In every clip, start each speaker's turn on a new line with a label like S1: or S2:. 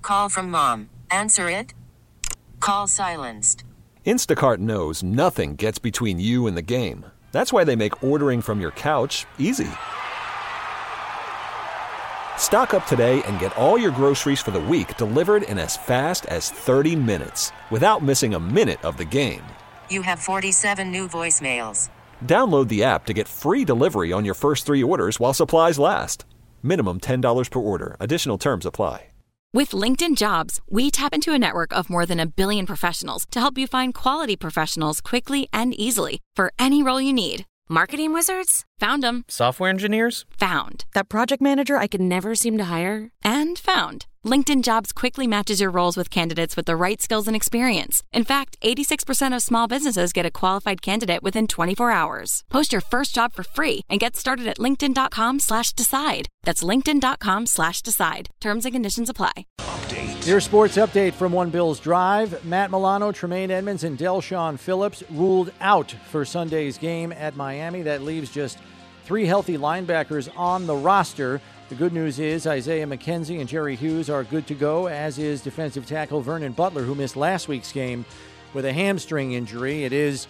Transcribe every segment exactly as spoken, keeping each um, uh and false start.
S1: Call from mom. Answer it. Call silenced.
S2: Instacart knows nothing gets between you and the game. That's why they make ordering from your couch easy. Stock up today and get all your groceries for the week delivered in as fast as thirty minutes without missing a minute of the game.
S1: You have forty-seven new voicemails.
S2: Download the app to get free delivery on your first three orders while supplies last. Minimum ten dollars per order. Additional terms apply.
S3: With LinkedIn Jobs, we tap into a network of more than a billion professionals to help you find quality professionals quickly and easily for any role you need. Marketing wizards? Found them.
S4: Software engineers?
S3: Found. That project manager I could never seem to hire? And found. LinkedIn Jobs quickly matches your roles with candidates with the right skills and experience. In fact, eighty-six percent of small businesses get a qualified candidate within twenty-four hours. Post your first job for free and get started at linkedin.com slash decide. That's linkedin.com slash decide. Terms and conditions apply.
S5: Update. Your sports update from One Bills Drive. Matt Milano, Tremaine Edmonds, and Del'Shawn Phillips ruled out for Sunday's game at Miami. That leaves just three healthy linebackers on the roster. The good news is Isaiah McKenzie and Jerry Hughes are good to go, as is defensive tackle Vernon Butler, who missed last week's game with a hamstring injury. It is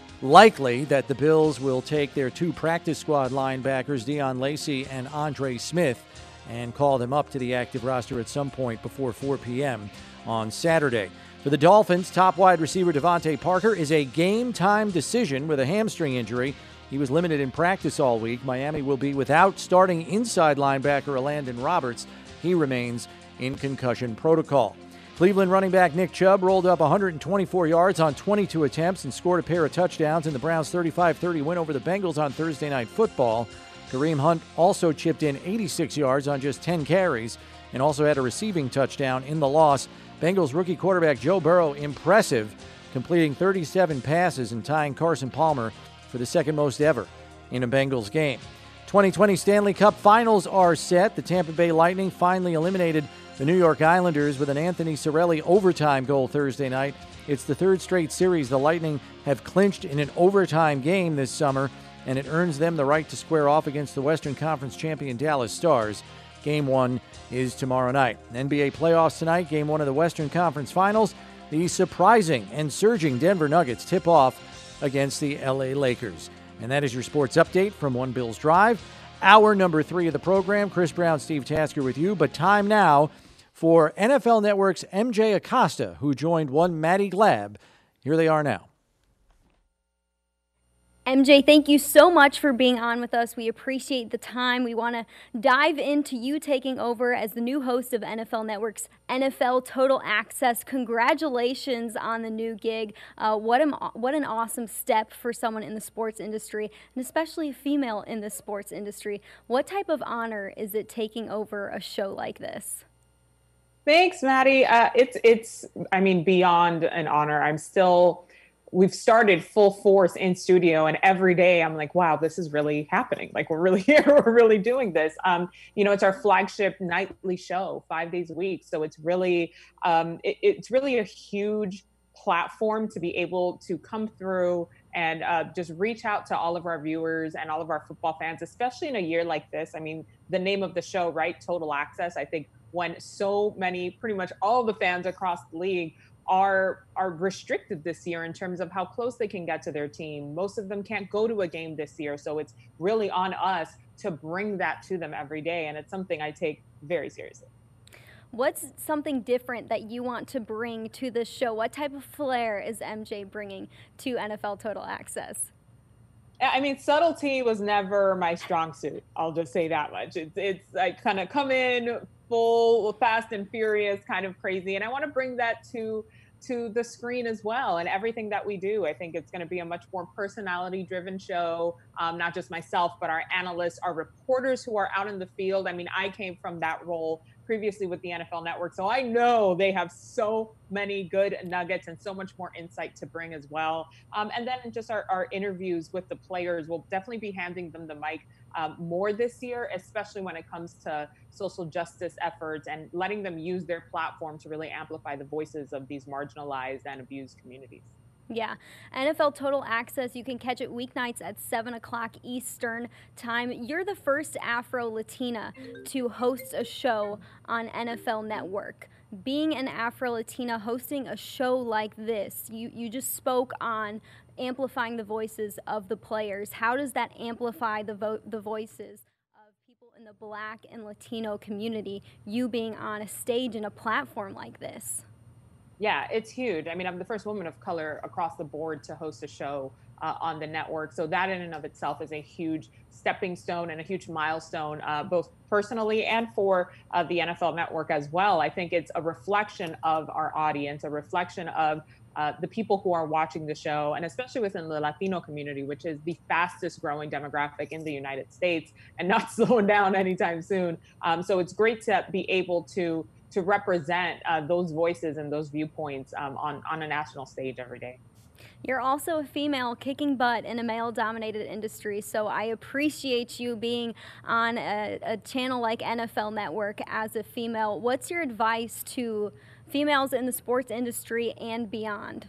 S5: likely that the Bills will take their two practice squad linebackers, Dion Lacey and Andre Smith, and call them up to the active roster at some point before four p.m. on Saturday. For the Dolphins, top wide receiver Devontae Parker is a game-time decision with a hamstring injury. He was limited in practice all week. Miami will be without starting inside linebacker Landon Roberts. He remains in concussion protocol. Cleveland running back Nick Chubb rolled up one hundred twenty-four yards on twenty-two attempts and scored a pair of touchdowns in the Browns' thirty-five thirty win over the Bengals on Thursday Night Football. Kareem Hunt also chipped in eighty-six yards on just ten carries and also had a receiving touchdown in the loss. Bengals rookie quarterback Joe Burrow, impressive, completing thirty-seven passes and tying Carson Palmer for the second most ever in a Bengals game. twenty twenty Stanley Cup Finals are set. The Tampa Bay Lightning finally eliminated the New York Islanders with an Anthony Cirelli overtime goal Thursday night. It's the third straight series the Lightning have clinched in an overtime game this summer, and it earns them the right to square off against the Western Conference champion Dallas Stars. Game one is tomorrow night. N B A playoffs tonight, game one of the Western Conference Finals. The surprising and surging Denver Nuggets tip off against the L A Lakers. And that is your sports update from One Bills Drive. Hour number three of the program. Chris Brown, Steve Tasker with you. But time now for N F L Network's M J Acosta, who joined one Maddie Glab. Here they are now.
S6: M J, thank you so much for being on with us. We appreciate the time. We want to dive into you taking over as the new host of N F L Network's N F L Total Access. Congratulations on the new gig. Uh, what, an, what an awesome step for someone in the sports industry, and especially a female in the sports industry. What type of honor is it taking over a show like this?
S7: Thanks, Maddie. Uh, it's, it's, I mean, beyond an honor. I'm still... We've started full force in studio, and every day I'm like, wow, this is really happening. Like, we're really here. We're really doing this. Um, you know, it's our flagship nightly show, five days a week. So it's really, um, it, it's really a huge platform to be able to come through and uh, just reach out to all of our viewers and all of our football fans, especially in a year like this. I mean, the name of the show, right? Total Access. I think when so many, pretty much all the fans across the league are are restricted this year in terms of how close they can get to their team. Most of them can't go to a game this year. So it's really on us to bring that to them every day. And it's something I take very seriously.
S6: What's something different that you want to bring to this show? What type of flair is M J bringing to N F L Total Access?
S7: I mean, subtlety was never my strong suit. I'll just say that much. It's, it's like kind of come in full, fast and furious, kind of crazy. And I want to bring that to to the screen as well, and everything that we do. I think it's going to be a much more personality-driven show, um, not just myself, but our analysts, our reporters who are out in the field. I mean, I came from that role previously with the N F L Network, so I know they have so many good nuggets and so much more insight to bring as well. Um, and then just our, our interviews with the players, we'll definitely be handing them the mic um, more this year, especially when it comes to social justice efforts and letting them use their platform to really amplify the voices of these marginalized and abused communities.
S6: Yeah. N F L Total Access, you can catch it weeknights at seven o'clock Eastern time. You're the first Afro-Latina to host a show on N F L Network. Being an Afro-Latina hosting a show like this, you, you just spoke on amplifying the voices of the players. How does that amplify the vo- the voices of people in the Black and Latino community, you being on a stage and a platform like this?
S7: Yeah, it's huge. I mean, I'm the first woman of color across the board to host a show uh, on the network. So that in and of itself is a huge stepping stone and a huge milestone, uh, both personally and for uh, the N F L Network as well. I think it's a reflection of our audience, a reflection of uh, the people who are watching the show, and especially within the Latino community, which is the fastest growing demographic in the United States and not slowing down anytime soon. Um, so it's great to be able to to represent uh, those voices and those viewpoints um, on, on a national stage every day.
S6: You're also a female kicking butt in a male-dominated industry, so I appreciate you being on a, a channel like N F L Network as a female. What's your advice to females in the sports industry and beyond?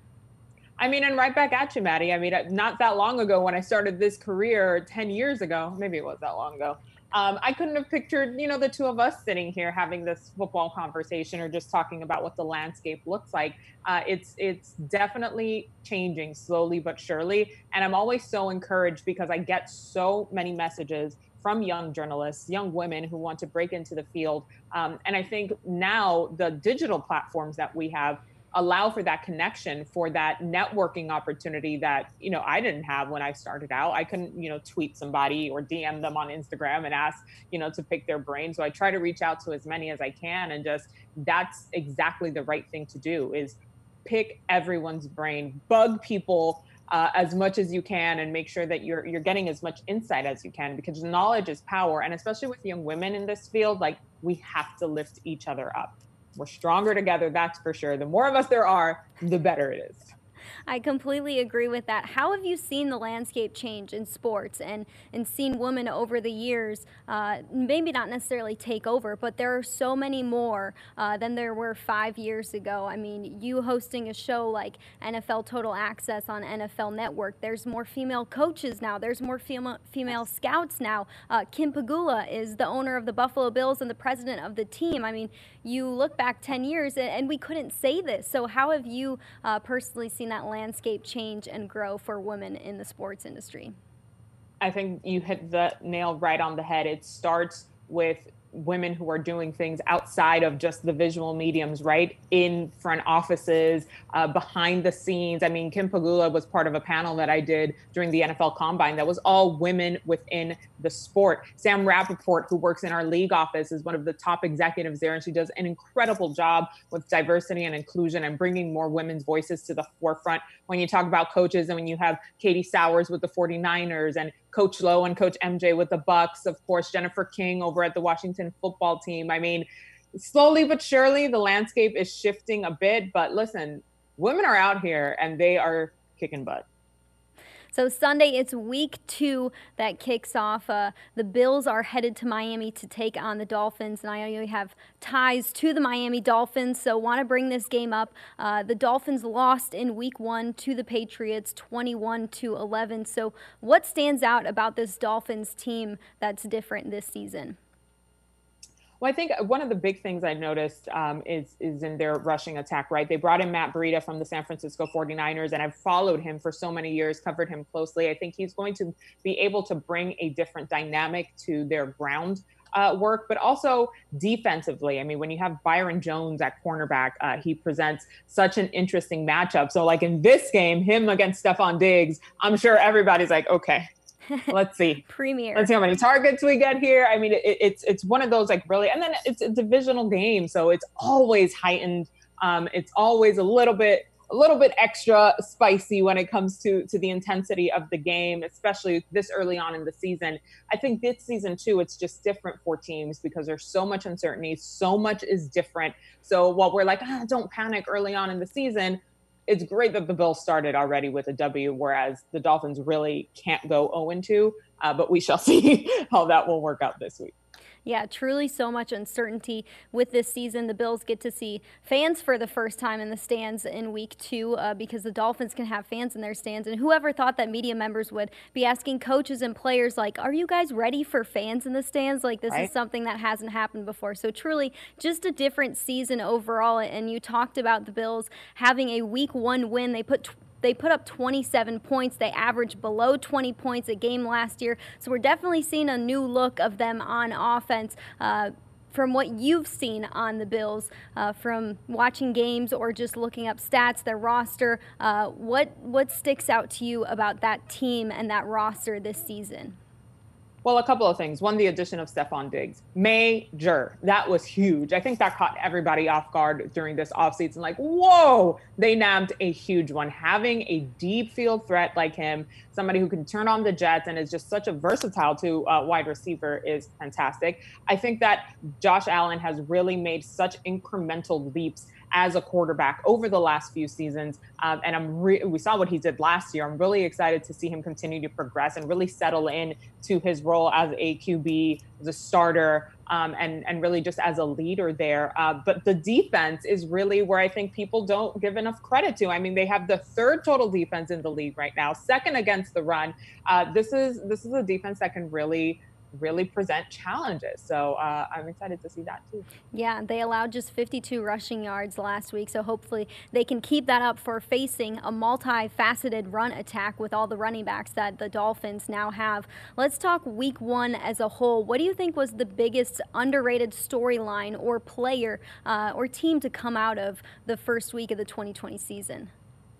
S7: I mean, and right back at you, Maddie. I mean, not that long ago when I started this career, ten years ago, maybe it was that long ago, Um, I couldn't have pictured, you know, the two of us sitting here having this football conversation or just talking about what the landscape looks like. Uh, it's it's definitely changing slowly but surely. And I'm always so encouraged because I get so many messages from young journalists, young women who want to break into the field. Um, and I think now the digital platforms that we have allow for that connection, for that networking opportunity that, you know, I didn't have when I started out. I couldn't, you know, tweet somebody or D M them on Instagram and ask, you know, to pick their brain. So I try to reach out to as many as I can. And just, that's exactly the right thing to do, is pick everyone's brain, bug people uh, as much as you can, and make sure that you're you're getting as much insight as you can, because knowledge is power. And especially with young women in this field, like, we have to lift each other up. We're stronger together, that's for sure. The more of us there are, the better it is.
S6: I completely agree with that. How have you seen the landscape change in sports and, and seen women over the years, uh, maybe not necessarily take over, but there are so many more uh, than there were five years ago. I mean, you hosting a show like N F L Total Access on N F L Network, there's more female coaches now. There's more female, female scouts now. Uh, Kim Pegula is the owner of the Buffalo Bills and the president of the team. I mean, you look back ten years and we couldn't say this. So how have you uh, personally seen that landscape change and grow for women in the sports industry?
S7: I think you hit the nail right on the head. It starts with women who are doing things outside of just the visual mediums, right? In front offices, uh, behind the scenes. I mean, Kim Pegula was part of a panel that I did during the N F L Combine that was all women within the sport. Sam Rappaport, who works in our league office, is one of the top executives there, and she does an incredible job with diversity and inclusion and bringing more women's voices to the forefront. When you talk about coaches, and when you have Katie Sowers with the forty-niners, and Coach Lowe and Coach M J with the Bucks, of course, Jennifer King over at the Washington football team. I mean, slowly but surely, the landscape is shifting a bit. But listen, women are out here and they are kicking butt.
S6: So Sunday, it's week two that kicks off. Uh, the Bills are headed to Miami to take on the Dolphins, and I know you have ties to the Miami Dolphins, so want to bring this game up. Uh, the Dolphins lost in week one to the Patriots, twenty-one to eleven. So what stands out about this Dolphins team that's different this season?
S7: Well, I think one of the big things I noticed um, is is in their rushing attack, right? They brought in Matt Breida from the San Francisco forty-niners, and I've followed him for so many years, covered him closely. I think he's going to be able to bring a different dynamic to their ground uh, work, but also defensively. I mean, when you have Byron Jones at cornerback, uh, he presents such an interesting matchup. So like in this game, him against Stephon Diggs, I'm sure everybody's like, okay, let's see.
S6: Premier.
S7: Let's see how many targets we get here. I mean, it, it's it's one of those, like, really, and then it's a divisional game, so it's always heightened. Um, it's always a little bit a little bit extra spicy when it comes to to the intensity of the game, especially this early on in the season. I think this season too, it's just different for teams because there's so much uncertainty, so much is different. So while we're like, ah, don't panic early on in the season, it's great that the Bills started already with a W, whereas the Dolphins really can't go oh and two, uh, but we shall see how that will work out this week.
S6: Yeah, truly so much uncertainty with this season. The Bills get to see fans for the first time in the stands in week two uh, because the Dolphins can have fans in their stands. And whoever thought that media members would be asking coaches and players, like, are you guys ready for fans in the stands? Like, this right. is something that hasn't happened before. So truly just a different season overall. And you talked about the Bills having a week one win. They put They put up twenty-seven points. They averaged below twenty points a game last year. So we're definitely seeing a new look of them on offense. Uh, from what you've seen on the Bills, uh, from watching games or just looking up stats, their roster, uh, what what sticks out to you about that team and that roster this season?
S7: Well, a couple of things. One, the addition of Stephon Diggs. Major. That was huge. I think that caught everybody off guard during this offseason. Like, whoa, they nabbed a huge one. Having a deep field threat like him, somebody who can turn on the jets and is just such a versatile to uh, wide receiver is fantastic. I think that Josh Allen has really made such incremental leaps as a quarterback over the last few seasons. Um, and I'm re- we saw what he did last year. I'm really excited to see him continue to progress and really settle in to his role as a Q B, as a starter, um, and, and really just as a leader there. Uh, but the defense is really where I think people don't give enough credit to. I mean, they have the third total defense in the league right now, second against the run. Uh, this is this is a defense that can really really present challenges. So uh, I'm excited to see that too.
S6: Yeah, they allowed just fifty-two rushing yards last week, so hopefully they can keep that up for facing a multifaceted run attack with all the running backs that the Dolphins now have. Let's talk week one as a whole. What do you think was the biggest underrated storyline or player uh, or team to come out of the first week of the twenty twenty season?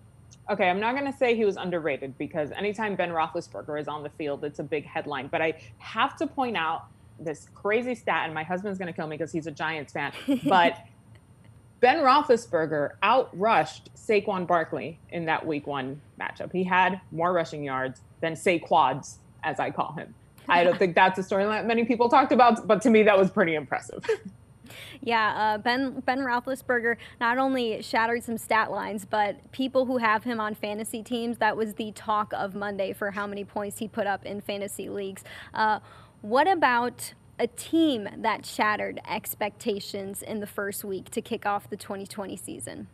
S7: Okay, I'm not going to say he was underrated because anytime Ben Roethlisberger is on the field, it's a big headline. But I have to point out this crazy stat, and my husband's going to kill me because he's a Giants fan. But Ben Roethlisberger outrushed Saquon Barkley in that week one matchup. He had more rushing yards than Saquads, as I call him. I don't think that's a storyline that many people talked about, but to me, that was pretty impressive.
S6: Yeah, uh, Ben Ben Roethlisberger not only shattered some stat lines, but people who have him on fantasy teams, that was the talk of Monday for how many points he put up in fantasy leagues. Uh, what about a team that shattered expectations in the first week to kick off the twenty twenty season?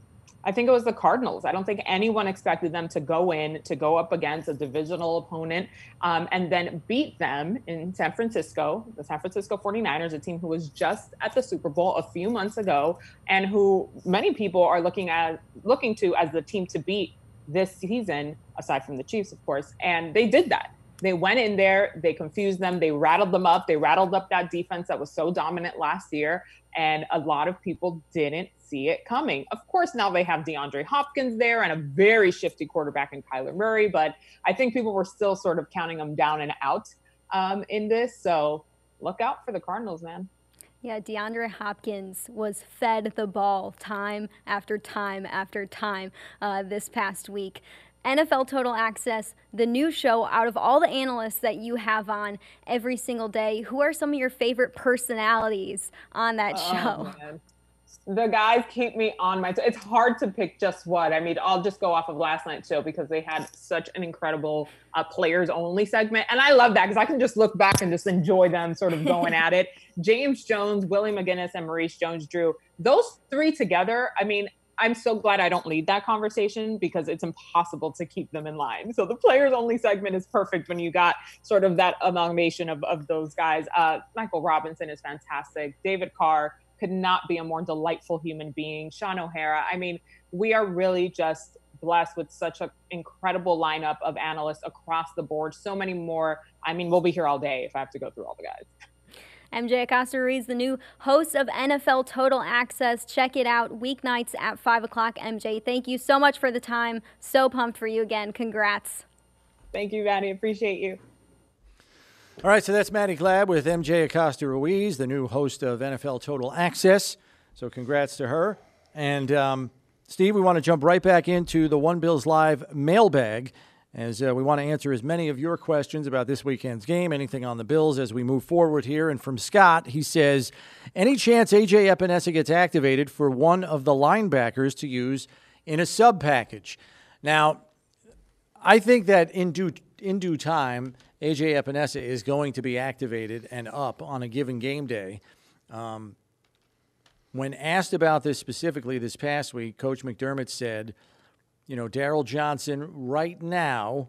S7: I think it was the Cardinals. I don't think anyone expected them to go in, to go up against a divisional opponent, um, and then beat them in San Francisco, the San Francisco forty-niners, a team who was just at the Super Bowl a few months ago, and who many people are looking at, looking to as the team to beat this season, aside from the Chiefs, of course. And they did that. They went in there, they confused them, they rattled them up, they rattled up that defense that was so dominant last year, and a lot of people didn't see it coming. Of course, now they have DeAndre Hopkins there and a very shifty quarterback in Kyler Murray, but I think people were still sort of counting them down and out um, in this, so look out for the Cardinals, man.
S6: Yeah, DeAndre Hopkins was fed the ball time after time after time uh, this past week. N F L Total Access, the new show, out of all the analysts that you have on every single day, who are some of your favorite personalities on that oh, show?
S7: Man. The guys keep me on my toes. It's hard to pick just what. I mean, I'll just go off of last night's show because they had such an incredible uh, players-only segment. And I love that because I can just look back and just enjoy them sort of going at it. James Jones, Willie McGinnis, and Maurice Jones-Drew, those three together, I mean, I'm so glad I don't lead that conversation because it's impossible to keep them in line. So the players only segment is perfect when you got sort of that amalgamation of, of those guys. Uh, Michael Robinson is fantastic. David Carr could not be a more delightful human being. Sean O'Hara. I mean, we are really just blessed with such an incredible lineup of analysts across the board. So many more. I mean, we'll be here all day if I have to go through all the guys.
S6: M J Acosta-Ruiz, the new host of N F L Total Access. Check it out weeknights at five o'clock. M J, thank you so much for the time. So pumped for you again. Congrats.
S7: Thank you, Maddie. Appreciate you.
S5: All right, so that's Maddie Glab with M J Acosta-Ruiz, the new host of N F L Total Access. So congrats to her. And, um, Steve, we want to jump right back into the One Bills Live mailbag, as uh, we want to answer as many of your questions about this weekend's game, anything on the Bills as we move forward here. And from Scott, he says, any chance A J Epinesa gets activated for one of the linebackers to use in a sub package? Now, I think that in due in due time, A J Epinesa is going to be activated and up on a given game day. Um, when asked about this specifically this past week, Coach McDermott said, you know, Daryl Johnson right now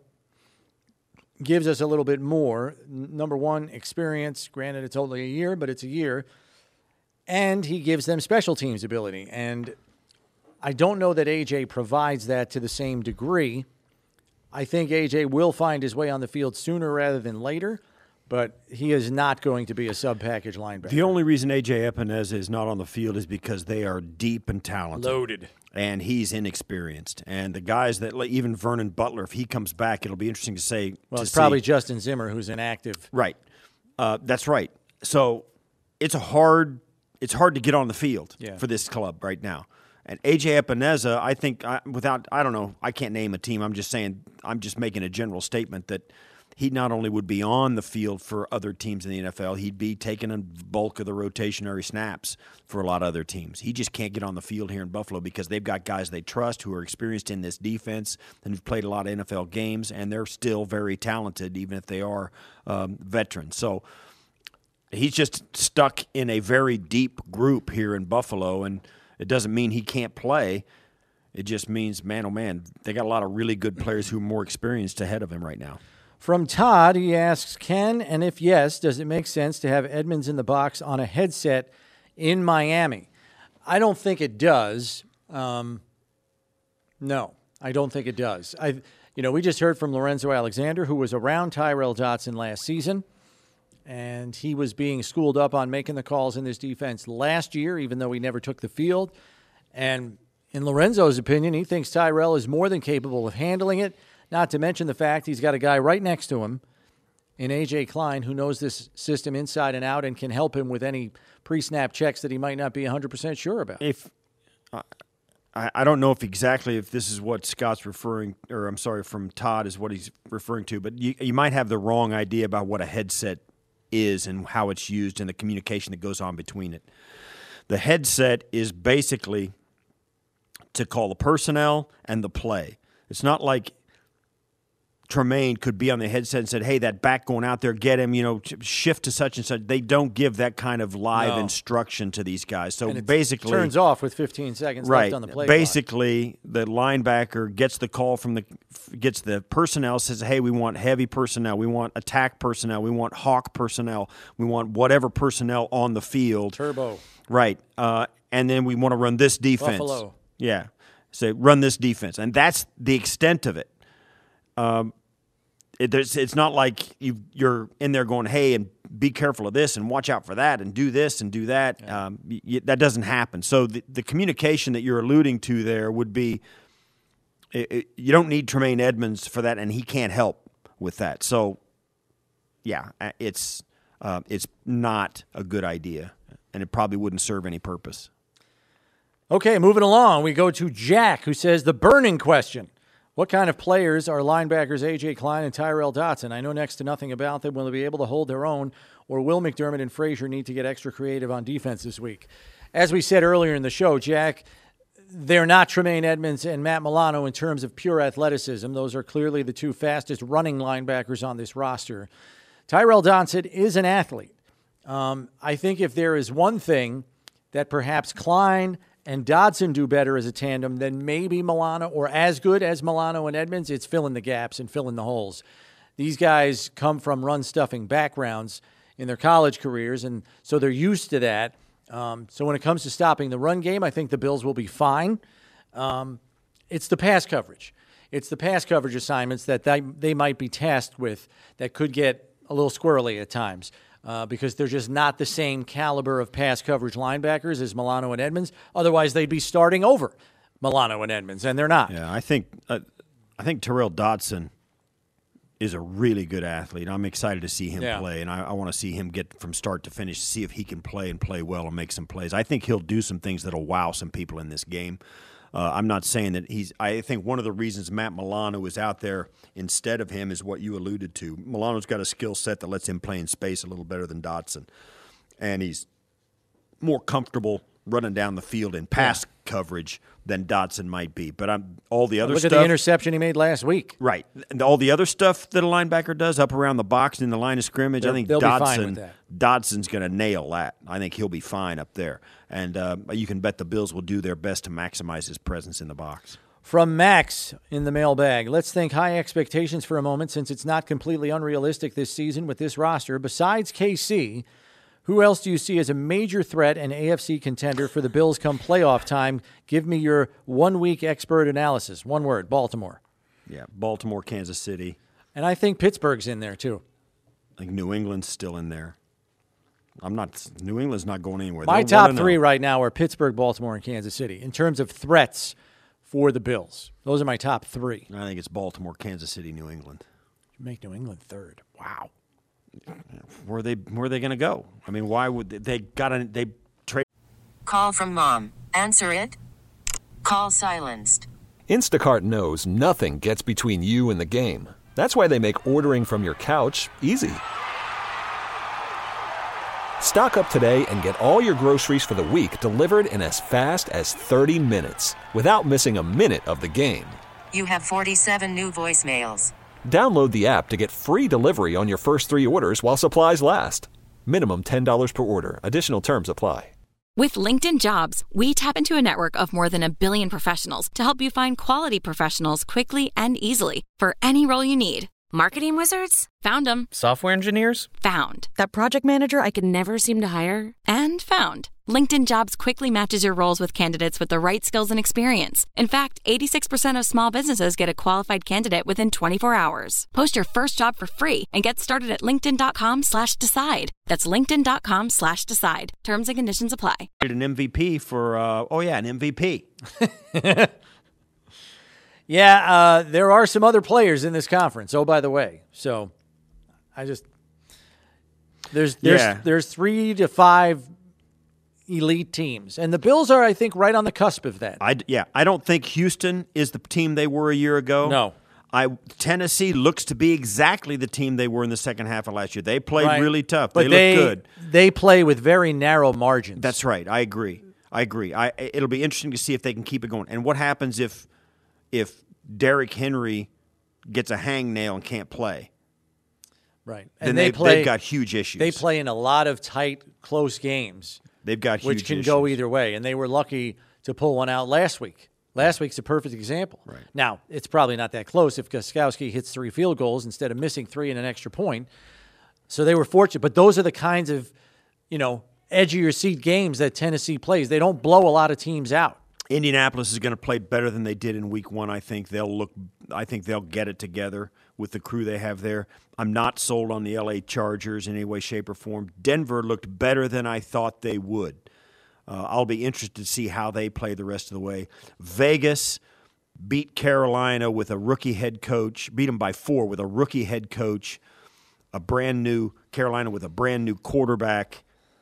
S5: gives us a little bit more. N- number one, experience. Granted, it's only a year, but it's a year. And he gives them special teams ability. And I don't know that A J provides that to the same degree. I think A J will find his way on the field sooner rather than later, but he is not going to be a sub-package linebacker.
S4: The only reason A J Epinesa is not on the field is because they are deep and talented.
S5: Loaded.
S4: And he's inexperienced. And the guys that, like even Vernon Butler, if he comes back, it'll be interesting to say.
S5: Well,
S4: to
S5: it's probably
S4: see.
S5: Justin Zimmer who's inactive.
S4: Right. Uh, that's right. So it's a hard it's hard to get on the field
S5: yeah.
S4: for this club right now. And A J Epinesa, I think, I, without, I don't know, I can't name a team. I'm just saying, I'm just making a general statement that he not only would be on the field for other teams in the N F L, he'd be taking a bulk of the rotationary snaps for a lot of other teams. He just can't get on the field here in Buffalo because they've got guys they trust who are experienced in this defense and who've played a lot of N F L games, and they're still very talented, even if they are um, veterans. So he's just stuck in a very deep group here in Buffalo, and it doesn't mean he can't play. It just means, man, oh, man, they got a lot of really good players who are more experienced ahead of him right now.
S5: From Todd, he asks, can, and if yes, does it make sense to have Edmonds in the box on a headset in Miami? I don't think it does. Um, no, I don't think it does. I, you know, we just heard from Lorenzo Alexander, who was around Tyrel Dotson last season, and he was being schooled up on making the calls in this defense last year, even though he never took the field. And in Lorenzo's opinion, he thinks Tyrel is more than capable of handling it, not to mention the fact he's got a guy right next to him in A J Klein who knows this system inside and out and can help him with any pre-snap checks that he might not be one hundred percent sure about.
S4: If uh, I, I don't know if exactly if this is what Scott's referring, or I'm sorry, from Todd is what he's referring to, but you, you might have the wrong idea about what a headset is and how it's used and the communication that goes on between it. The headset is basically to call the personnel and the play. It's not like Tremaine could be on the headset and said, hey, that back going out there, get him, you know, shift to such and such. They don't give that kind of live
S5: no.
S4: instruction to these guys. So
S5: and it
S4: basically
S5: turns off with fifteen seconds
S4: right,
S5: left on the play
S4: basically, clock. The linebacker gets the call from the gets the personnel, says, hey, we want heavy personnel, we want attack personnel, we want hawk personnel, we want whatever personnel on the field.
S5: Turbo.
S4: Right. Uh, and then we want to run this defense.
S5: Buffalo.
S4: Yeah. Say, so run this defense. And that's the extent of it. Um, it, it's not like you, you're in there going, hey, and be careful of this and watch out for that and do this and do that. Yeah. Um, you, that doesn't happen. So the, the communication that you're alluding to there would be it, it, you don't need Tremaine Edmonds for that, and he can't help with that. So, yeah, it's uh, it's not a good idea, and it probably wouldn't serve any purpose.
S5: Okay, moving along, we go to Jack, who says the burning question. What kind of players are linebackers A J Klein and Tyrel Dotson? I know next to nothing about them. Will they be able to hold their own, or will McDermott and Frazier need to get extra creative on defense this week? As we said earlier in the show, Jack, they're not Tremaine Edmonds and Matt Milano in terms of pure athleticism. Those are clearly the two fastest running linebackers on this roster. Tyrel Dotson is an athlete. Um, I think if there is one thing that perhaps Klein and Dotson do better as a tandem than maybe Milano, or as good as Milano and Edmonds, it's filling the gaps and filling the holes. These guys come from run-stuffing backgrounds in their college careers, and so they're used to that. Um, so when it comes to stopping the run game, I think the Bills will be fine. Um, it's the pass coverage. It's the pass coverage assignments that they, they might be tasked with that could get a little squirrely at times. Uh, because they're just not the same caliber of pass coverage linebackers as Milano and Edmonds. Otherwise, they'd be starting over Milano and Edmonds, and they're not.
S4: Yeah, I think uh, I think Tyrel Dotson is a really good athlete. I'm excited to see him yeah. play, and I, I want to see him get from start to finish, see if he can play and play well and make some plays. I think he'll do some things that'll wow some people in this game. Uh, I'm not saying that he's – I think one of the reasons Matt Milano is out there instead of him is what you alluded to. Milano's got a skill set that lets him play in space a little better than Dotson, and he's more comfortable running down the field in pass yeah. coverage than Dotson might be. But I'm all the other
S5: Look
S4: stuff.
S5: Look at the interception he made last week.
S4: Right. And all the other stuff that a linebacker does up around the box in the line of scrimmage,
S5: They're,
S4: I think
S5: they'll
S4: Dotson,
S5: be fine with that.
S4: Dotson's going to nail that. I think he'll be fine up there. And uh, you can bet the Bills will do their best to maximize his presence in the box.
S5: From Max in the mailbag, let's think high expectations for a moment since it's not completely unrealistic this season with this roster. Besides K C, who else do you see as a major threat and A F C contender for the Bills come playoff time? Give me your one-week expert analysis. One word, Baltimore.
S4: Yeah, Baltimore, Kansas City.
S5: And I think Pittsburgh's in there, too.
S4: I think New England's still in there. I'm not. New England's not going anywhere.
S5: My top three right now are Pittsburgh, Baltimore, and Kansas City in terms of threats for the Bills. Those are my top three.
S4: I think it's Baltimore, Kansas City, New England.
S5: You make New England third. Wow.
S4: Where are they? Where are they going to go? I mean, why would they? They got to they trade.
S1: Call from mom. Answer it. Call silenced.
S2: Instacart knows nothing gets between you and the game. That's why they make ordering from your couch easy. Stock up today and get all your groceries for the week delivered in as fast as thirty minutes without missing a minute of the game.
S1: You have forty-seven new voicemails.
S2: Download the app to get free delivery on your first three orders while supplies last. Minimum ten dollars per order. Additional terms apply.
S3: With LinkedIn Jobs, we tap into a network of more than a billion professionals to help you find quality professionals quickly and easily for any role you need. Marketing wizards? Found them.
S8: Software engineers?
S3: Found. That project manager I could never seem to hire? And found. LinkedIn Jobs quickly matches your roles with candidates with the right skills and experience. In fact, eighty-six percent of small businesses get a qualified candidate within twenty-four hours. Post your first job for free and get started at linkedin.com slash decide. That's linkedin.com slash decide. Terms and conditions apply.
S4: An M V P for, uh, oh yeah, an M V P.
S5: Yeah, uh, there are some other players in this conference. Oh, by the way, so I just there's there's
S4: yeah.
S5: there's three to five elite teams, and the Bills are, I think, right on the cusp of that.
S4: I yeah, I don't think Houston is the team they were a year ago.
S5: No,
S4: I Tennessee looks to be exactly the team they were in the second half of last year. They played
S5: right.
S4: really tough.
S5: But
S4: they,
S5: they
S4: look good.
S5: They play with very narrow margins.
S4: That's right. I agree. I agree. I it'll be interesting to see if they can keep it going. And what happens if if Derrick Henry gets a hangnail and can't play?
S5: Right.
S4: Then
S5: and they
S4: they've,
S5: play,
S4: they've got huge issues.
S5: They play in a lot of tight, close games.
S4: They've got huge
S5: Which can
S4: issues.
S5: go either way. And they were lucky to pull one out last week. Last week's a perfect example.
S4: Right.
S5: Now, it's probably not that close if Gostkowski hits three field goals instead of missing three and an extra point. So they were fortunate. But those are the kinds of, you know, edge-of-your-seat games that Tennessee plays. They don't blow a lot of teams out.
S4: Indianapolis is going to play better than they did in week one. I think they'll look. I think they'll get it together with the crew they have there. I'm not sold on the L A Chargers in any way, shape, or form. Denver looked better than I thought they would. Uh, I'll be interested to see how they play the rest of the way. Vegas beat Carolina with a rookie head coach. Beat them by four with a rookie head coach. A brand new Carolina with a brand new quarterback.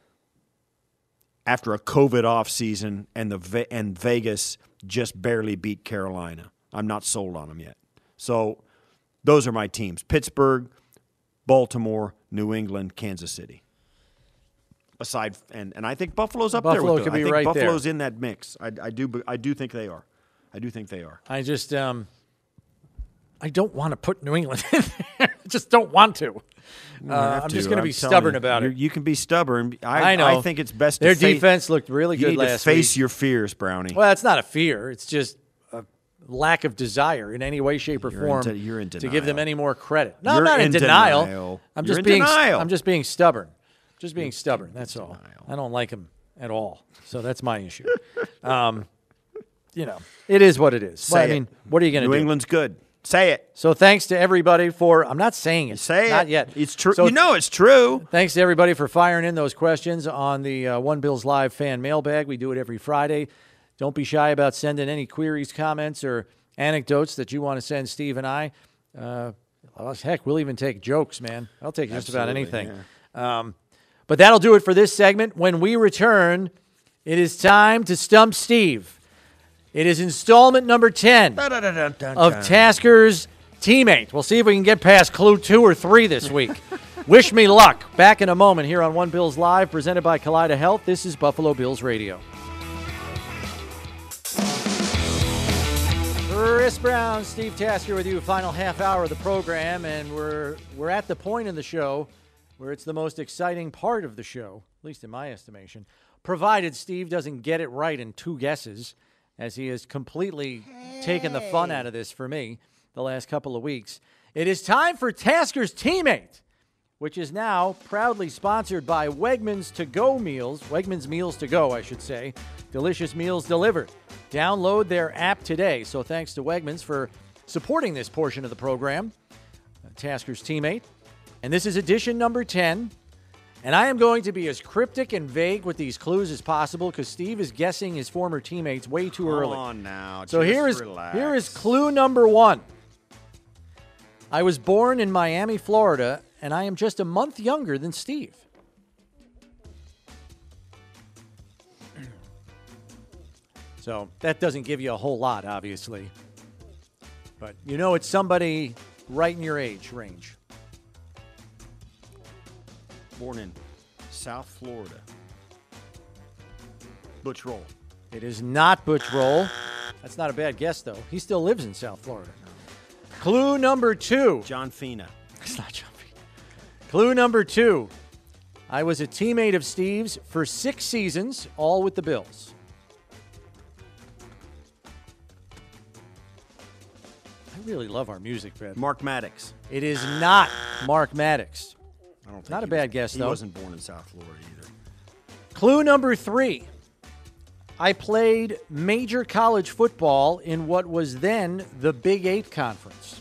S4: After a COVID offseason, and the and Vegas just barely beat Carolina. I'm not sold on them yet. So those are my teams: Pittsburgh, Baltimore, New England, Kansas City. Aside and and I think Buffalo's up
S5: Buffalo
S4: there with
S5: could
S4: them.
S5: be
S4: I think
S5: right
S4: Buffalo's
S5: there.
S4: in that mix. I, I do I do think they are. I do think they are.
S5: I just um, I don't want to put New England in there. I just don't want to. Uh, I'm
S4: to.
S5: just going to be
S4: I'm telling
S5: stubborn
S4: you,
S5: about
S4: you're-
S5: it.
S4: You can be stubborn. I,
S5: I know.
S4: I think it's best.
S5: Their
S4: to face,
S5: defense looked really
S4: You
S5: good
S4: need
S5: last
S4: to face
S5: week.
S4: your fears, Brownie.
S5: Well, it's not a fear. It's just a lack of desire in any way, shape, or
S4: You're
S5: form
S4: in de- you're in
S5: to give them
S4: denial.
S5: any more credit. No,
S4: You're
S5: I'm not in,
S4: in
S5: denial.
S4: denial.
S5: I'm
S4: You're
S5: just
S4: in
S5: being
S4: denial.
S5: I'm just being stubborn. Just being stubborn. That's all.
S4: denial.
S5: I don't like him at all. So that's my issue. um, you know, it is what it is.
S4: Say
S5: Well, I
S4: it.
S5: mean, what are you going to
S4: New
S5: do?
S4: England's good. Say it.
S5: So thanks to everybody for. I'm not saying it.
S4: Say
S5: not
S4: it.
S5: yet.
S4: It's true.
S5: So
S4: you know it's true.
S5: Thanks to everybody for firing in those questions on the uh, One Bills Live fan mailbag. We do it every Friday. Don't be shy about sending any queries, comments, or anecdotes that you want to send Steve and I. Uh, well, heck, we'll even take jokes, man. I'll take just about
S4: Absolutely,
S5: anything. Um, but that'll do it for this segment. When we return, it is time to stump Steve. It is installment number ten of Tasker's Teammate. We'll see if we can get past clue two or three this week. Wish me luck. Back in a moment here on One Bills Live, presented by Kaleida Health. This is Buffalo Bills Radio. Chris Brown, Steve Tasker with you. Final half hour of the program, and we're we're at the point in the show where it's the most exciting part of the show, at least in my estimation, provided Steve doesn't get it right in two guesses, as he has completely hey. taken the fun out of this for me the last couple of weeks. It is time for Tasker's Teammate, which is now proudly sponsored by Wegmans To Go Meals, Wegmans Meals To Go, I should say. Delicious meals delivered. Download their app today. So thanks to Wegmans for supporting this portion of the program, Tasker's Teammate. And this is edition number ten. And I am going to be as cryptic and vague with these clues as possible because Steve is guessing his former teammates way too
S4: Come
S5: early.
S4: Come on now.
S5: So here is, here is clue number one. I was born in Miami, Florida, and I am just a month younger than Steve. So that doesn't give you a whole lot, obviously. But you know it's somebody right in your age range.
S4: Born in South Florida. Butch Roll.
S5: It is not Butch Roll. That's not a bad guess, though. He still lives in South Florida. Clue number two.
S4: John Fina.
S5: It's not John Fina. Clue number two. I was a teammate of Steve's for six seasons, all with the Bills. I really love our music, Fred.
S4: Mark Maddox.
S5: It is not Mark Maddox.
S4: I don't think
S5: not a
S4: was,
S5: bad guess,
S4: he
S5: though.
S4: He wasn't born in South Florida either.
S5: Clue number three. I played major college football in what was then the Big Eight Conference,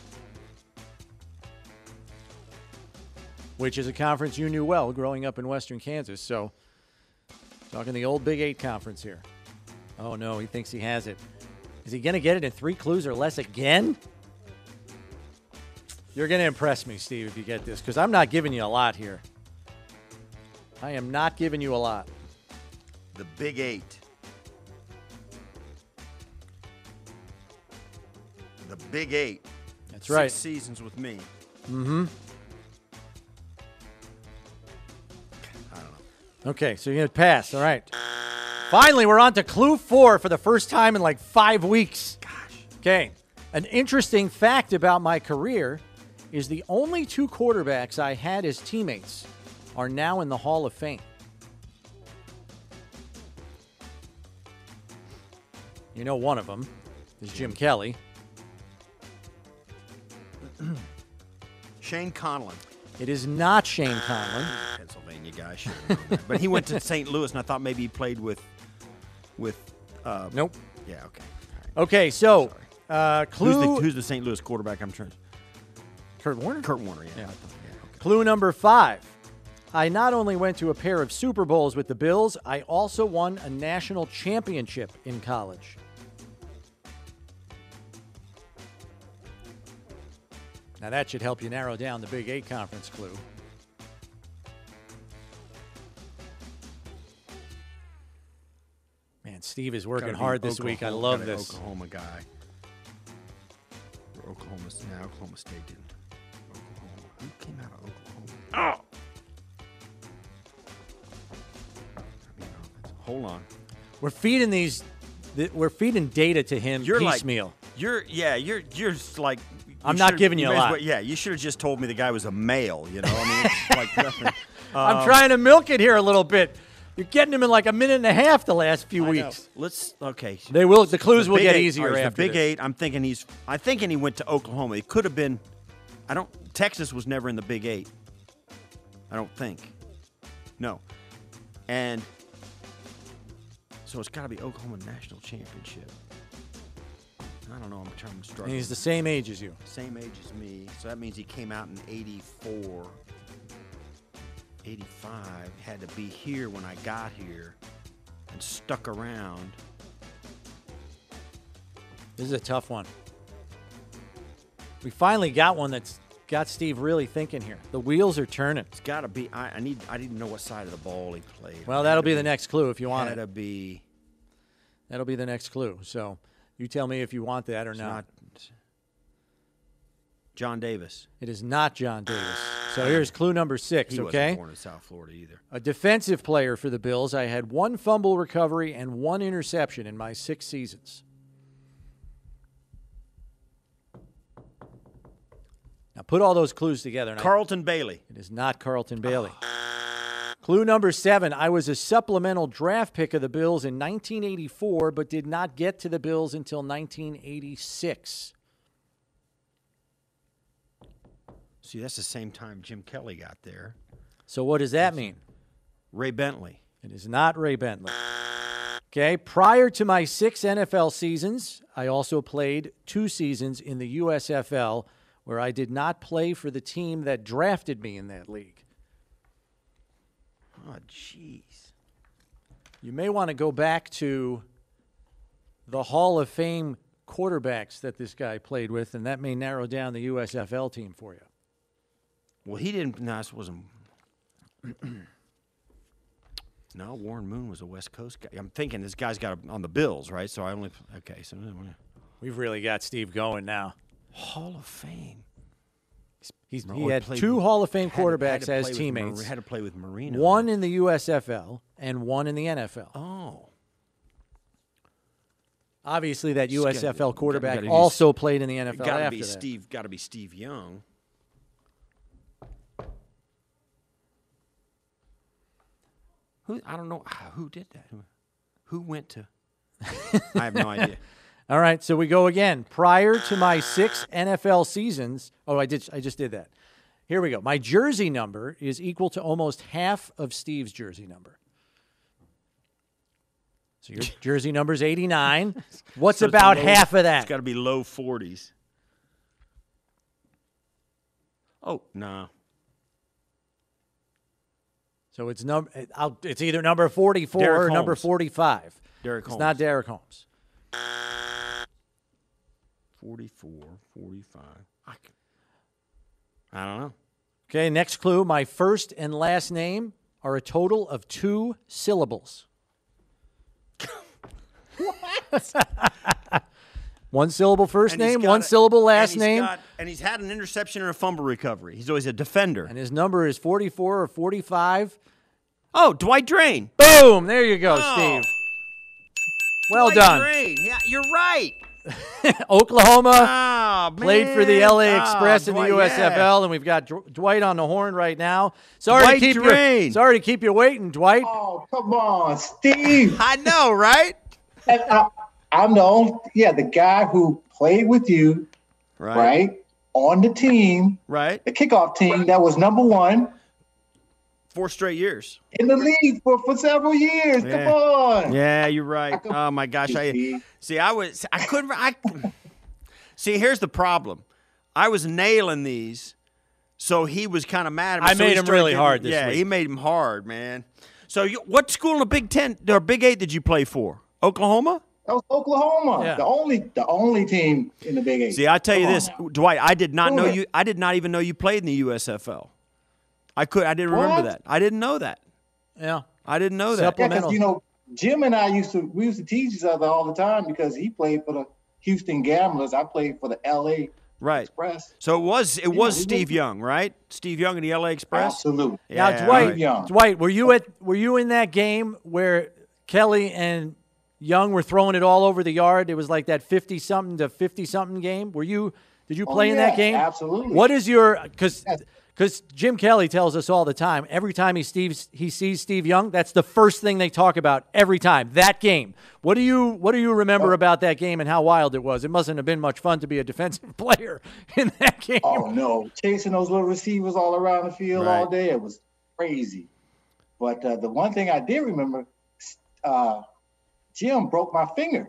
S5: which is a conference you knew well growing up in Western Kansas. So, talking the old Big Eight Conference here. Oh, no, he thinks he has it. Is he going to get it in three clues or less again? You're going to impress me, Steve, if you get this, because I'm not giving you a lot here. I am not giving you a lot.
S4: The Big Eight. The Big Eight.
S5: That's
S4: Six
S5: right.
S4: Six seasons with me.
S5: Mm-hmm.
S4: I don't know.
S5: Okay, so you're going to pass. All right. Finally, we're on to clue four for the first time in like five weeks.
S4: Gosh.
S5: Okay. An interesting fact about my career is the only two quarterbacks I had as teammates are now in the Hall of Fame. You know one of them is Jim Kelly.
S4: Shane Conlon.
S5: It is not Shane Conlon.
S4: Pennsylvania guy, should have known that. But he went to Saint Louis, and I thought maybe he played with, with. Uh,
S5: nope.
S4: Yeah. Okay.
S5: Right. Okay. So, uh, clue.
S4: Who's the, who's the Saint Louis quarterback? I'm trying.
S5: Kurt Warner.
S4: Kurt Warner. Yeah.
S5: yeah.
S4: I thought, yeah okay.
S5: Clue number five. I not only went to a pair of Super Bowls with the Bills, I also won a national championship in college. Now that should help you narrow down the Big Eight Conference clue. Man, Steve is working hard this
S4: Oklahoma,
S5: week. I love this.
S4: Oklahoma guy. Or Oklahoma, now Oklahoma State didn't. Oklahoma. Who came out of Oklahoma? Oh! Hold on.
S5: We're feeding these. We're feeding data to him
S4: you're
S5: piecemeal.
S4: Like, you're yeah. You're you're like. You
S5: I'm not giving you, you a lot.
S4: Well, yeah, you should have just told me the guy was a male. You know, I mean, it's like nothing.
S5: I'm
S4: um,
S5: trying to milk it here a little bit. You're getting him in like a minute and a half the last few
S4: I
S5: weeks.
S4: Know. Let's okay.
S5: They will. The clues
S4: the
S5: will get
S4: eight,
S5: easier
S4: right,
S5: after
S4: the Big
S5: this.
S4: Eight. I'm thinking he's. I'm thinking he went to Oklahoma. It could have been. I don't. Texas was never in the Big Eight. I don't think. No, and so it's got to be Oklahoma National Championship. I don't know. I'm trying to struggle.
S5: And he's the same age as you.
S4: Same age as me. So that means he came out in eighty-four. eighty-five. Had to be here when I got here and stuck around.
S5: This is a tough one. We finally got one that's got Steve really thinking here. The wheels are turning.
S4: It's got to be. I, I need. I didn't know what side of the ball he played.
S5: Well, that'll be, be the next clue if you want
S4: had
S5: it.
S4: to be.
S5: That'll be the next clue. So you tell me if you want that or
S4: it's
S5: not.
S4: not. John Davis.
S5: It is not John Davis. So here's clue number six,
S4: he
S5: okay?
S4: wasn't born in South Florida either.
S5: A defensive player for the Bills. I had one fumble recovery and one interception in my six seasons. Now put all those clues together. And
S4: Carlton
S5: I,
S4: Bailey.
S5: It is not Carlton Bailey. Clue number seven, I was a supplemental draft pick of the Bills in nineteen eighty-four, but did not get to the Bills until nineteen eighty-six.
S4: See, that's the same time Jim Kelly got there.
S5: So what does that mean?
S4: Ray Bentley.
S5: It is not Ray Bentley. Okay, prior to my six N F L seasons, I also played two seasons in the U S F L where I did not play for the team that drafted me in that league.
S4: Oh, jeez.
S5: You may want to go back to the Hall of Fame quarterbacks that this guy played with, and that may narrow down the U S F L team for you.
S4: Well, he didn't. No, this wasn't. No, Warren Moon was a West Coast guy. I'm thinking this guy's got a, on the Bills, right? So I only. Okay, so
S5: we've really got Steve going now.
S4: Hall of Fame.
S5: He's,
S4: No,
S5: he
S4: or
S5: had
S4: played
S5: two
S4: with-
S5: Hall of Fame
S4: had to-
S5: quarterbacks
S4: had to
S5: as
S4: play with
S5: teammates.
S4: Mar- had to play with Marino.
S5: One in the U S F L and one in the N F L.
S4: Oh.
S5: Obviously, that
S4: It's
S5: U S F L
S4: gotta-
S5: quarterback
S4: gotta be-
S5: also played in the N F L
S4: Got to
S5: after
S4: be
S5: that.
S4: Steve. Got to be Steve Young. Who? I don't know. Who did that? Who, who went to? I have no idea.
S5: All right, so we go again. Prior to my six N F L seasons, oh, I did. I just did that. Here we go. My jersey number is equal to almost half of Steve's jersey number. So your jersey number is eighty-nine. What's
S4: So it's a
S5: about
S4: low-
S5: half of that?
S4: It's got to be low forties. Oh, no.
S5: So it's number. I'll, it's either number forty-four
S4: Derek
S5: or number
S4: Holmes.
S5: forty-five.
S4: Derek
S5: It's
S4: Holmes.
S5: not Derek Holmes.
S4: forty-four, forty-five. I, c- I don't know.
S5: Okay, next clue. My first and last name are a total of two syllables. One syllable first
S4: And he's
S5: name,
S4: got
S5: one
S4: a-
S5: syllable last
S4: and he's
S5: name.
S4: got- and he's had an interception and a fumble recovery. He's always a defender.
S5: And his number is forty-four or forty-five.
S4: Oh, Dwight Drain.
S5: Boom! There you go,
S4: Oh.
S5: Steve. Well
S4: Dwight
S5: done.
S4: Drain. Yeah, you're right.
S5: Oklahoma
S4: Ah,
S5: played for the
S4: man.
S5: L A
S4: Ah,
S5: Express in the
S4: Dwight,
S5: U S F L,
S4: yeah.
S5: and we've got Dw- Dwight on the horn right now. Sorry
S4: Dwight
S5: to keep
S4: Drain.
S5: you. Sorry to keep you waiting, Dwight.
S8: Oh, come on, Steve.
S4: I know, right?
S8: And I, I'm the only, yeah, the guy who played with you,
S4: Right.
S8: right, on the team,
S4: Right.
S8: the kickoff team that was number one
S4: Four straight years.
S8: in the league for, for several years.
S4: Yeah.
S8: Come on.
S4: Yeah, you're right.
S8: I can-
S4: Oh my gosh, I
S8: Steve.
S4: see. I was. I couldn't. I see. Here's the problem. I was nailing these, so he was kind of mad at me.
S5: I
S4: so
S5: made
S4: he
S5: him
S4: started
S5: really
S4: giving-
S5: hard this
S4: Yeah,
S5: week.
S4: he made him hard, man. So, you, what school in the Big Ten or Big Eight did you play for? Oklahoma.
S8: That was Oklahoma,
S5: Yeah.
S8: the only the only team in the Big Eight.
S4: See, I tell you
S8: Come on
S4: this,
S8: now.
S4: Dwight. I did not
S8: Prove
S4: know
S8: it.
S4: you. I did not even know you played in the U S F L. I could. I didn't remember
S8: What?
S4: that. I didn't know that.
S5: Yeah.
S4: I didn't know that.
S5: Supple-
S8: Yeah, because
S5: supplemental.
S8: you know Jim and I used to we used to tease each other all the time because he played for the Houston Gamblers. I played for the L A
S4: Right.
S8: Express.
S4: So it was. It
S8: Yeah,
S4: was
S8: we
S4: Steve
S8: did.
S4: Young, right? Steve Young in the L A Express.
S8: Absolutely.
S5: Now,
S4: Yeah,
S5: Dwight,
S4: right.
S8: Young.
S5: Dwight, were you at were you in that game where Kelly and Young were throwing it all over the yard? It was like that fifty something to fifty something game. Were you? Did you
S8: Oh,
S5: play in that
S8: yeah,
S5: game?
S8: absolutely.
S5: What is your because
S8: Yes.
S5: because Jim Kelly tells us all the time. Every time he Steve's he sees Steve Young, that's the first thing they talk about every time. That game. What do you What do you remember
S8: Oh.
S5: about that game and how wild it was? It mustn't have been much fun to be a defensive player in that game.
S8: Oh no, chasing those little receivers all around the field
S4: Right.
S8: all day. It was crazy. But uh, the one thing I did remember, uh, Jim broke my finger.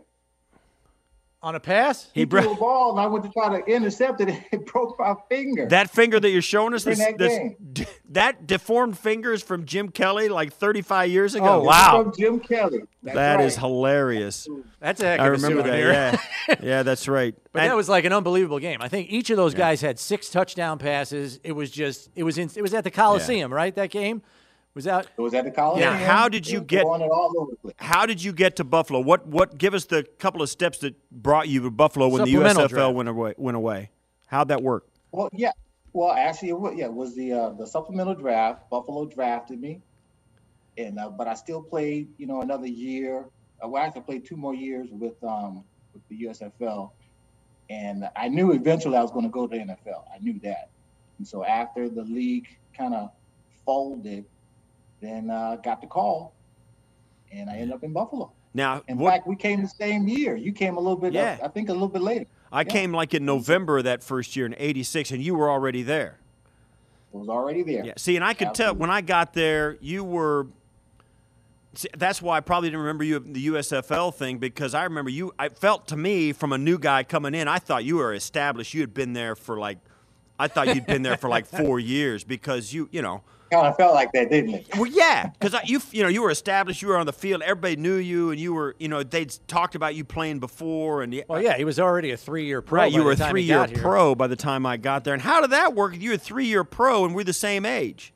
S5: On a pass?
S4: He
S8: He
S4: bro-
S8: threw a ball and I went to try to intercept it. And it broke my finger.
S4: That finger that you're showing us,
S8: In
S4: this,
S8: that
S4: this,
S8: game.
S4: d- that deformed finger is from Jim Kelly like thirty-five years ago.
S5: Oh, wow.
S8: From Jim Kelly. That's
S4: That
S8: right.
S4: is hilarious.
S5: That's a heck
S4: I
S5: of a
S4: remember
S5: souvenir.
S4: that. Yeah, yeah, that's right.
S5: But
S4: And-
S5: that was like an unbelievable game. I think each of those guys had six touchdown passes. It was just it was in, it was at the Coliseum, right? That game was that.
S8: It was at the Coliseum.
S4: Yeah, how did you
S8: It was
S4: get-
S8: going it all over the place.
S4: how did you get to Buffalo? What what give us the couple of steps that brought you to Buffalo when the U S
S5: Supplemental
S4: F L
S5: draft.
S4: went away? Went away. How'd that work?
S8: Well, yeah. Well, actually, it was, yeah, it was the uh, the supplemental draft. Buffalo drafted me, and uh, but I still played, you know, another year. Uh, well, I actually played two more years with um with the U S F L, and I knew eventually I was going to go to the N F L. I knew that, And so after the league kind of folded, then uh, got the call, and I ended up in Buffalo.
S4: Now,
S8: in
S4: what,
S8: fact, we came the same year. You came a little bit,
S4: Yeah.
S8: uh, I think, a little bit later.
S4: I
S8: Yeah.
S4: came like in November of that first year in eighty-six, and you were already there.
S8: It was already there.
S4: Yeah. See, and I could
S8: Absolutely.
S4: tell when I got there, you were. See, that's why I probably didn't remember you the U S F L thing, because I remember you. I felt to me from a new guy coming in, I thought you were established. You had been there for like, I thought you'd been there for like four years because you, you know.
S8: Kind of felt like that, didn't it?
S4: Well, yeah, because you, you know, you were established. You were on the field. Everybody knew you, and you were, you know, they'd talked about you playing before, and
S5: Well, yeah, he was already a three-year pro.
S4: right,
S5: by
S4: you
S5: the
S4: were a
S5: time he
S4: three-year
S5: got here.
S4: pro by the time I got there. And how did that work? You were a three-year pro, and we're the same age.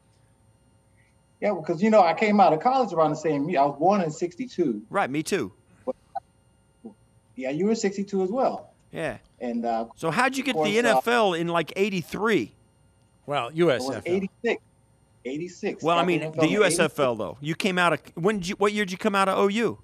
S8: Yeah, because, you know, I came out of college around the same year. I was born in sixty-two.
S4: Right, me too.
S8: Yeah, you were sixty-two as well.
S4: Yeah.
S8: And uh,
S4: So how'd you get
S8: Of
S4: the
S8: course,
S4: N F L in like eighty-three?
S5: Well,
S8: it
S5: U S
S8: was
S5: F L.
S8: eighty-six. eighty-six.
S4: Well, I
S8: Got
S4: mean,
S8: N F L
S4: the
S8: in
S4: U S F L
S8: eighty-six.
S4: though. You came out of when? Did you, what year did you come out of O U?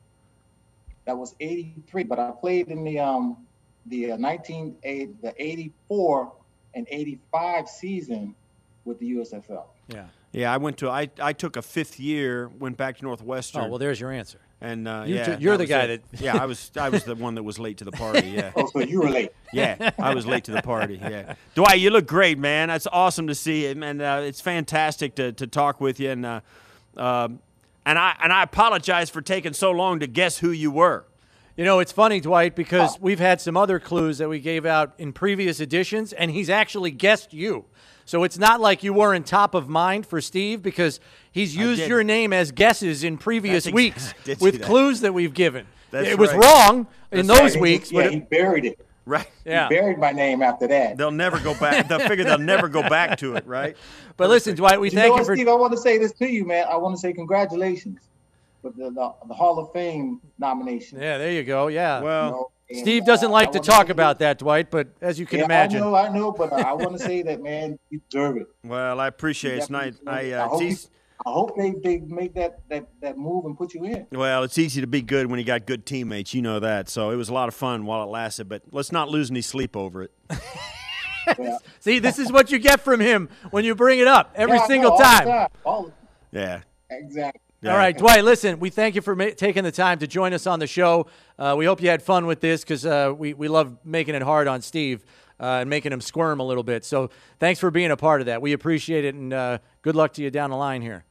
S8: That was eighty-three, but I played in the um the uh, nineteen eight the eighty-four and eighty-five season with the U S F L.
S5: Yeah.
S4: Yeah, I went to. I I took a fifth year, went back to Northwestern.
S5: Oh, well, there's your answer.
S4: And uh,
S5: You
S4: yeah,
S5: took- you're
S4: that
S5: the
S4: was
S5: guy
S4: it.
S5: that-
S4: Yeah, I was. I was the one that was late to the party. Yeah.
S8: Oh, so you were late.
S4: Yeah, I was late to the party. Yeah, Dwight, you look great, man. That's awesome to see it, and uh, it's fantastic to, to talk with you. And uh, um, and I and I apologize for taking so long to guess who you were.
S5: You know, it's funny, Dwight, because we've had some other clues that we gave out in previous editions, and he's actually guessed you. So it's not like you weren't top of mind for Steve, because he's used
S4: did.
S5: your name as guesses in previous
S4: That's ex-
S5: weeks
S4: I did see
S5: with
S4: that.
S5: clues that we've given.
S4: That's
S5: it was
S4: right.
S5: wrong in
S4: That's
S5: those
S4: right.
S5: weeks,
S8: Yeah,
S5: but
S8: he
S5: it,
S8: buried it.
S4: Right.
S5: yeah.
S8: He buried my name after that.
S4: They'll never go back. They'll figure they'll never go back to it, right?
S5: But listen, Dwight, we
S8: You
S5: thank
S8: know
S5: you
S8: what,
S5: for.
S8: Steve? I want to say this to you, man. I want to say congratulations with the, the, the Hall of Fame nomination.
S5: Yeah, there you go. Yeah.
S4: Well,
S8: You know, and,
S5: Steve doesn't
S8: uh,
S5: like
S8: I
S5: to
S8: wanna
S5: talk
S8: say-
S5: about that, Dwight, but as you can
S8: Yeah,
S5: imagine.
S8: I know, I know, but I want to say that, man, you deserve it.
S4: well, I appreciate it. It's nice.
S8: Definitely
S4: I,
S8: deserve it.
S4: uh,
S8: I hope,
S4: it's
S8: you-
S4: easy,
S8: I hope they, they make that, that, that move and put you in.
S4: well, it's easy to be good when you got good teammates. You know that. So it was a lot of fun while it lasted. But let's not lose any sleep over it.
S8: Yeah.
S5: See, this is what you get from him when you bring it up every
S8: Yeah, I
S5: single
S8: know, all the
S5: time.
S8: All the-
S4: Yeah.
S8: exactly.
S5: All right, Dwight, listen, we thank you for ma- taking the time to join us on the show. Uh, we hope you had fun with this, because uh, we, we love making it hard on Steve uh, and making him squirm a little bit. So thanks for being a part of that. We appreciate it, and uh, good luck to you down the line here.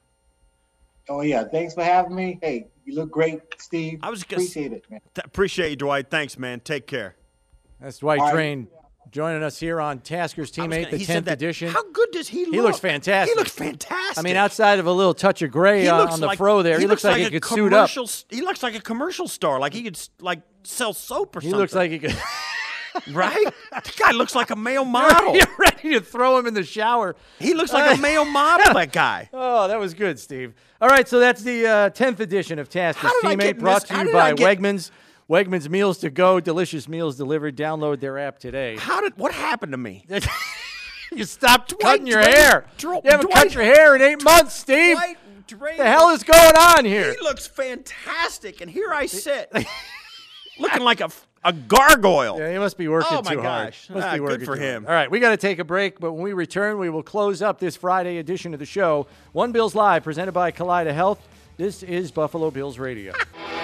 S8: Oh, yeah. Thanks for having me. Hey, you look great, Steve.
S4: I was gonna s-
S8: Appreciate it, man.
S4: Th- appreciate you, Dwight. Thanks, man. Take care.
S5: That's Dwight
S8: All right.
S5: Drain joining us here on Tasker's
S4: I was
S5: Teammate,
S4: gonna-
S5: the
S4: he said
S5: tenth
S4: that-
S5: edition.
S4: How good does he look?
S5: He looks fantastic.
S4: He looks fantastic.
S5: I mean, outside of a little touch of gray
S4: He
S5: on,
S4: looks
S5: on the
S4: like-
S5: fro there, he, looks, like, he
S4: a
S5: could suit up.
S4: commercial s- He looks like a commercial star. Like he could s- like sell soap or
S5: He
S4: something.
S5: looks like he could.
S4: right. The guy looks like a male model.
S5: You're ready to throw him in the shower.
S4: He looks like a male model. That guy.
S5: Oh, that was good, Steve. All right, so that's the uh, tenth edition of Tasker's
S4: How did I
S5: Teammate,
S4: get
S5: brought
S4: mis-
S5: to
S4: how
S5: you
S4: did
S5: by
S4: I get-
S5: Wegmans. Wegmans Meals to Go, delicious meals delivered. Download their app today.
S4: How did what happened to me?
S5: You stopped cutting your
S4: Dwight-
S5: hair.
S4: Dwight-
S5: You haven't
S4: Dwight-
S5: cut your hair in eight months, Steve.
S4: Dwight Drain-
S5: What the hell is going on here?
S4: He looks fantastic, and here I sit, looking like a, a gargoyle.
S5: Yeah, he must be working
S4: Oh, my
S5: too hard.
S4: gosh.
S5: Must
S4: Ah,
S5: be
S4: good
S5: working
S4: for
S5: too
S4: him.
S5: hard. All right, we got to take a break, but when we return, we will close up this Friday edition of the show. One Bills Live, presented by Kaleida Health. This is Buffalo Bills Radio.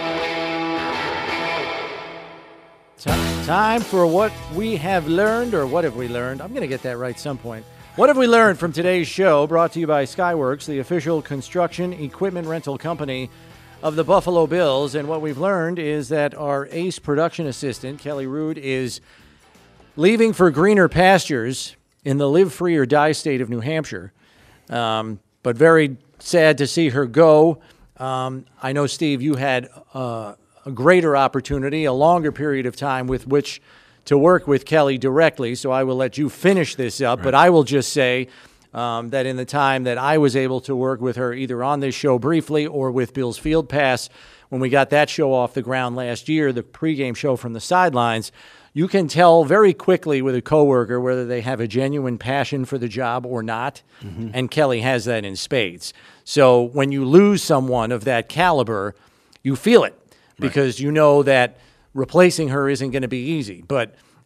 S5: Ti- Time for what we have learned, or what have we learned? I'm going to get that right some point. What have we learned from today's show, brought to you by Skyworks, the official construction equipment rental company of the Buffalo Bills? And what we've learned is that our ace production assistant, Kelly Rude, is leaving for greener pastures in the live free or die state of New Hampshire. Um, but very sad to see her go. Um, I know, Steve, you had uh, a greater opportunity, a longer period of time with which to work with Kelly directly, so I will let you finish this up. Right. But I will just say um, that in the time that I was able to work with her, either on this show briefly or with Bill's Field Pass, when we got that show off the ground last year, the pregame show from the sidelines, you can tell very quickly with a coworker whether they have a genuine passion for the job or not, mm-hmm. and Kelly has that in spades. So when you lose someone of that caliber, you feel it, because right. you know that replacing her isn't going to be easy. But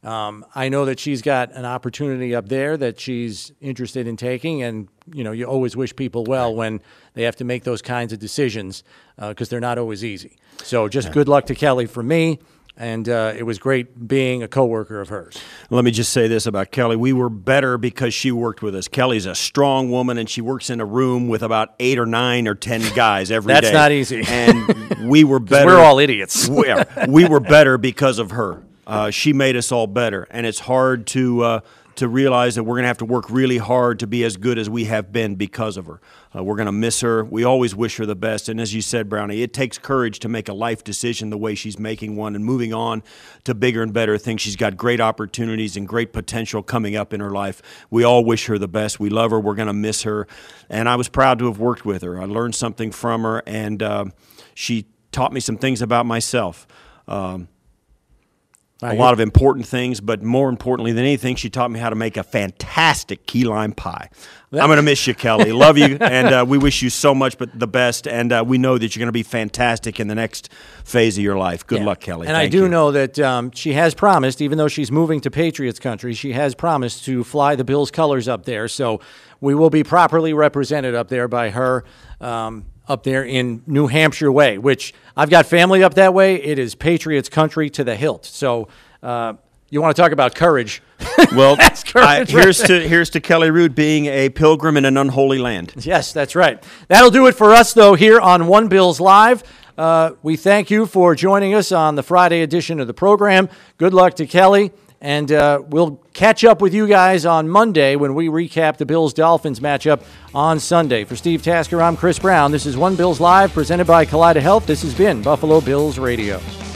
S5: Um, I know that she's got an opportunity up there that she's interested in taking, and you know, you always wish people well when they have to make those kinds of decisions because uh, they're not always easy. So just yeah. good luck to Kelly from me. And uh, it was great being a coworker of hers.
S4: Let me just say this about Kelly. We were better because she worked with us. Kelly's a strong woman, and she works in a room with about eight or nine or ten guys every
S5: That's
S4: day.
S5: That's not easy.
S4: And we were better.
S5: We're all idiots.
S4: we, we were better because of her. Uh, she made us all better. And it's hard to uh, to realize that we're going to have to work really hard to be as good as we have been because of her. Uh, we're going to miss her. We always wish her the best. And as you said, Brownie, it takes courage to make a life decision the way she's making one and moving on to bigger and better things. She's got great opportunities and great potential coming up in her life. We all wish her the best. We love her. We're going to miss her. And I was proud to have worked with her. I learned something from her, and uh, she taught me some things about myself. Um, A lot of important things, but more importantly than anything, she taught me how to make a fantastic key lime pie. I'm going to miss you, Kelly. Love you, and uh, we wish you so much but the best, and uh, we know that you're going to be fantastic in the next phase of your life. Good yeah. luck, Kelly.
S5: And
S4: Thank
S5: I do
S4: you.
S5: know that um, she has promised, even though she's moving to Patriots country, she has promised to fly the Bills colors up there, so we will be properly represented up there by her um, up there in New Hampshire way, which I've got family up that way. It is Patriots country to the hilt. So uh, you want to talk about courage.
S4: Well,
S5: that's courage
S4: I, here's
S5: right
S4: to here's to Kelly Root being a pilgrim in an unholy land.
S5: Yes, that's right. That'll do it for us, though, here on One Bills Live. Uh, we thank you for joining us on the Friday edition of the program. Good luck to Kelly. And uh, we'll catch up with you guys on Monday when we recap the Bills-Dolphins matchup on Sunday. For Steve Tasker, I'm Chris Brown. This is One Bills Live, presented by Kaleida Health. This has been Buffalo Bills Radio.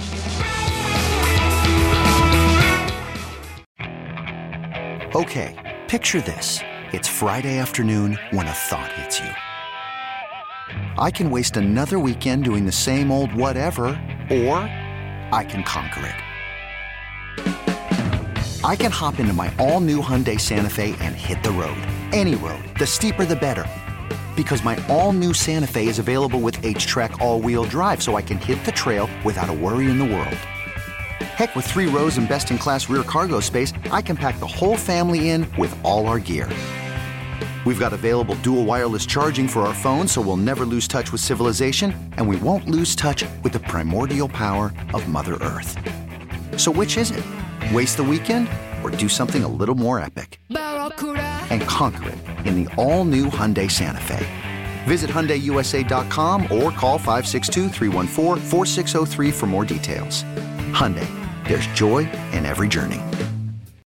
S9: Okay, picture this. It's Friday afternoon when a thought hits you. I can waste another weekend doing the same old whatever, or I can conquer it. I can hop into my all-new Hyundai Santa Fe and hit the road. Any road. The steeper, the better. Because my all-new Santa Fe is available with H-Track all-wheel drive, so I can hit the trail without a worry in the world. Heck, with three rows and best-in-class rear cargo space, I can pack the whole family in with all our gear. We've got available dual wireless charging for our phones, so we'll never lose touch with civilization, and we won't lose touch with the primordial power of Mother Earth. So which is it? Waste the weekend or do something a little more epic? And conquer it in the all-new Hyundai Santa Fe. Visit Hyundai U S A dot com or call five six two, three one four, four six zero three for more details. Hyundai, there's joy in every journey.